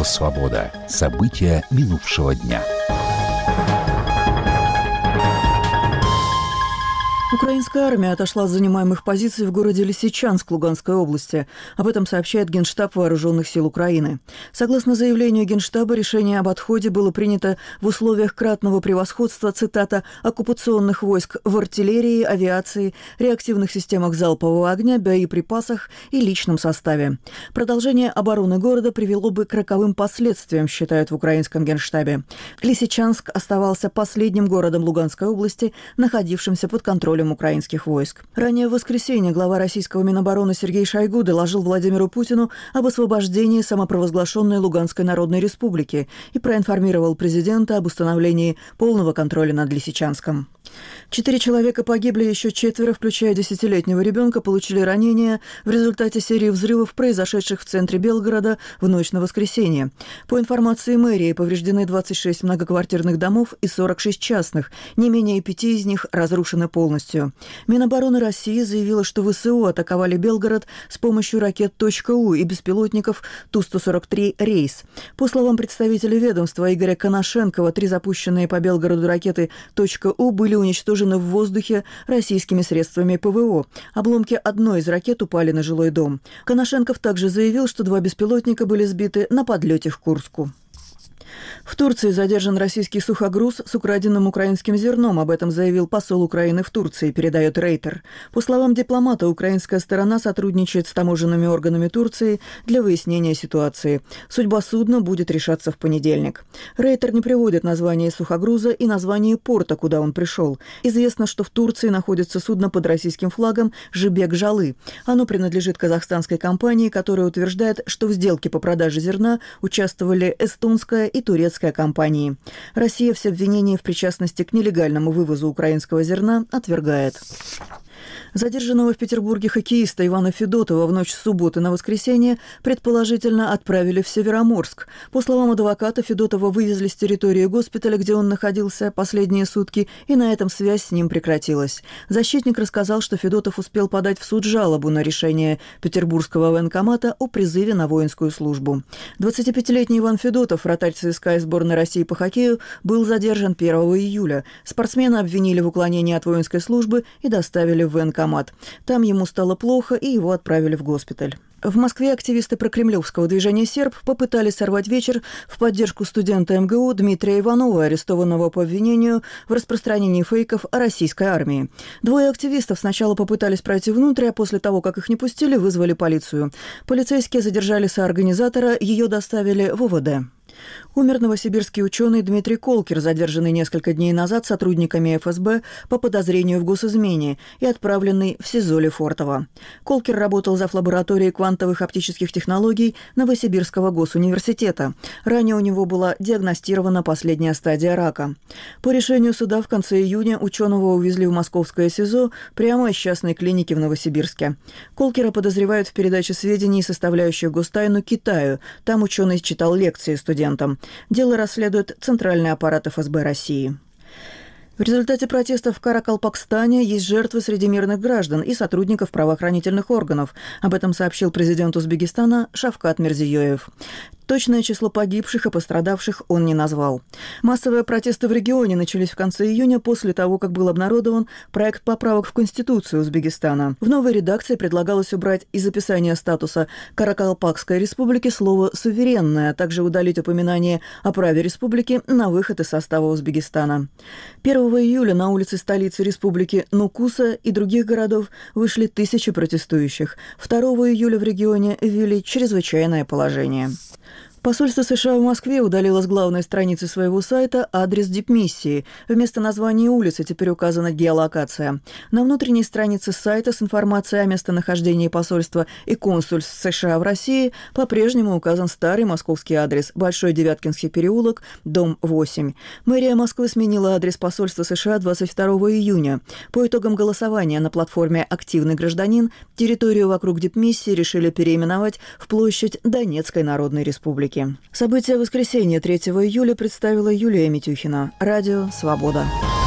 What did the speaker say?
«Свобода». События минувшего дня. Украинская армия отошла с занимаемых позиций в городе Лисичанск Луганской области. Об этом сообщает Генштаб Вооруженных сил Украины. Согласно заявлению Генштаба, решение об отходе было принято в условиях кратного превосходства, цитата, «оккупационных войск в артиллерии, авиации, реактивных системах залпового огня, боеприпасах и личном составе». Продолжение обороны города привело бы к роковым последствиям, считают в украинском Генштабе. Лисичанск оставался последним городом Луганской области, находившимся под контролем украинских войск. Ранее в воскресенье глава российского Минобороны Сергей Шойгу доложил Владимиру Путину об освобождении самопровозглашенной Луганской Народной Республики и проинформировал президента об установлении полного контроля над Лисичанском. 4 человека погибли, еще 4, включая 10-летнего ребенка, получили ранения в результате серии взрывов, произошедших в центре Белгорода в ночь на воскресенье. По информации мэрии, повреждены 26 многоквартирных домов и 46 частных, не менее 5 из них разрушены полностью. Минобороны России заявила, что ВСУ атаковали Белгород с помощью ракет «У» и беспилотников Ту-143 «Рейс». По словам представителя ведомства Игоря Коношенкова, 3 запущенные по Белгороду ракеты «У» были уничтожены в воздухе российскими средствами ПВО. Обломки одной из ракет упали на жилой дом. Коношенков также заявил, что 2 беспилотника были сбиты на подлете к Курску. В Турции задержан российский сухогруз с украденным украинским зерном. Об этом заявил посол Украины в Турции, передает Рейтер. По словам дипломата, украинская сторона сотрудничает с таможенными органами Турции для выяснения ситуации. Судьба судна будет решаться в понедельник. Рейтер не приводит название сухогруза и название порта, куда он пришел. Известно, что в Турции находится судно под российским флагом «Жибек-Жалы». Оно принадлежит казахстанской компании, которая утверждает, что в сделке по продаже зерна участвовали эстонская и турецкая компании. Россия все обвинения в причастности к нелегальному вывозу украинского зерна отвергает. Задержанного в Петербурге хоккеиста Ивана Федотова в ночь с субботы на воскресенье предположительно отправили в Североморск. По словам адвоката, Федотова вывезли с территории госпиталя, где он находился последние сутки, и на этом связь с ним прекратилась. Защитник рассказал, что Федотов успел подать в суд жалобу на решение Петербургского военкомата о призыве на воинскую службу. 25-летний Иван Федотов, вратарь ЦСКА и сборной России по хоккею, был задержан 1 июля. Спортсмена обвинили в уклонении от воинской службы и доставили в военкомат. Там ему стало плохо, и его отправили в госпиталь. В Москве активисты прокремлевского движения «Серб» попытались сорвать вечер в поддержку студента МГУ Дмитрия Иванова, арестованного по обвинению в распространении фейков о российской армии. 2 активистов сначала попытались пройти внутрь, а после того, как их не пустили, вызвали полицию. Полицейские задержали соорганизатора, ее доставили в ОВД. Умер новосибирский ученый Дмитрий Колкер, задержанный несколько дней назад сотрудниками ФСБ по подозрению в госизмене и отправленный в СИЗО Лефортово. Колкер работал зав. Лабораторией квантовых оптических технологий Новосибирского госуниверситета. Ранее у него была диагностирована последняя стадия рака. По решению суда в конце июня ученого увезли в московское СИЗО прямо из частной клиники в Новосибирске. Колкера подозревают в передаче сведений, составляющих гостайну, Китаю. Там ученый читал лекции студентам. Дело расследует Центральный аппарат ФСБ России. В результате протестов в Каракалпакстане есть жертвы среди мирных граждан и сотрудников правоохранительных органов. Об этом сообщил президент Узбекистана Шавкат Мирзиёев. Точное число погибших и пострадавших он не назвал. Массовые протесты в регионе начались в конце июня после того, как был обнародован проект поправок в Конституцию Узбекистана. В новой редакции предлагалось убрать из описания статуса Каракалпакской республики слово «суверенная», а также удалить упоминание о праве республики на выход из состава Узбекистана. 1 июля на улицы столицы республики Нукуса и других городов вышли тысячи протестующих. 2 июля в регионе ввели чрезвычайное положение. Посольство США в Москве удалило с главной страницы своего сайта адрес дипмиссии. Вместо названия улицы теперь указана геолокация. На внутренней странице сайта с информацией о местонахождении посольства и консульств США в России по-прежнему указан старый московский адрес – Большой Девяткинский переулок, дом 8. Мэрия Москвы сменила адрес посольства США 22 июня. По итогам голосования на платформе «Активный гражданин» территорию вокруг дипмиссии решили переименовать в площадь Донецкой Народной Республики. События воскресенья 3 июля представила Юлия Митюхина. Радио «Свобода».